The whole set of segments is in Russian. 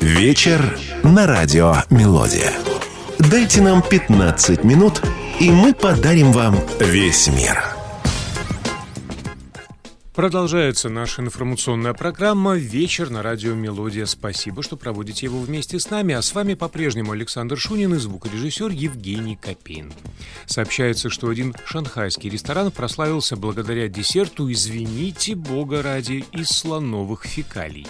Вечер на радио «Мелодия». Дайте нам 15 минут, и мы подарим вам весь мир. Продолжается наша информационная программа «Вечер на радио «Мелодия». Спасибо, что проводите его вместе с нами. А с вами по-прежнему Александр Шунин и звукорежиссер Евгений Копейн. Сообщается, что один шанхайский ресторан прославился благодаря десерту, извините бога ради, из слоновых фекалий.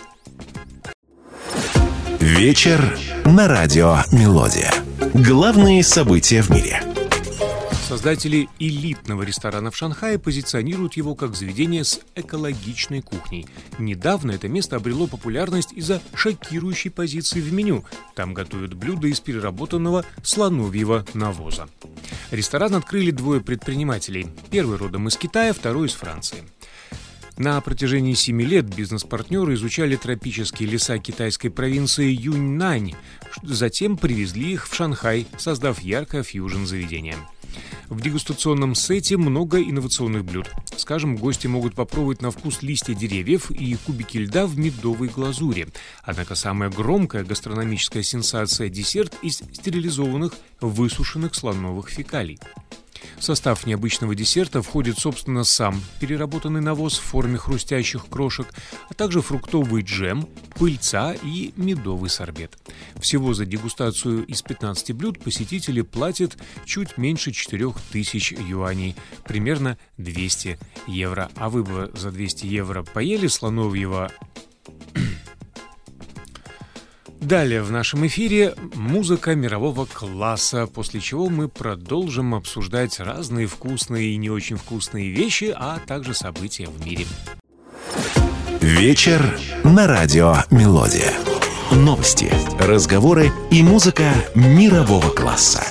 Вечер на радио «Мелодия». Главные события в мире. Создатели элитного ресторана в Шанхае позиционируют его как заведение с экологичной кухней. Недавно это место обрело популярность из-за шокирующей позиции в меню. Там готовят блюда из переработанного слоновьего навоза. Ресторан открыли двое предпринимателей. Первый родом из Китая, второй из Франции. На протяжении 7 лет бизнес-партнеры изучали тропические леса китайской провинции Юньнань, затем привезли их в Шанхай, создав яркое фьюжн-заведение. В дегустационном сете много инновационных блюд. Скажем, гости могут попробовать на вкус листья деревьев и кубики льда в медовой глазури. Однако самая громкая гастрономическая сенсация – десерт из стерилизованных, высушенных слоновых фекалий. В состав необычного десерта входит, собственно, сам переработанный навоз в форме хрустящих крошек, а также фруктовый джем, пыльца и медовый сорбет. Всего за дегустацию из 15 блюд посетители платят чуть меньше 4000 юаней, примерно 200 евро. А вы бы за 200 евро поели слоновьего? Далее в нашем эфире музыка мирового класса, после чего мы продолжим обсуждать разные вкусные и не очень вкусные вещи, а также события в мире. Вечер на радио «Мелодия». Новости, разговоры и музыка мирового класса.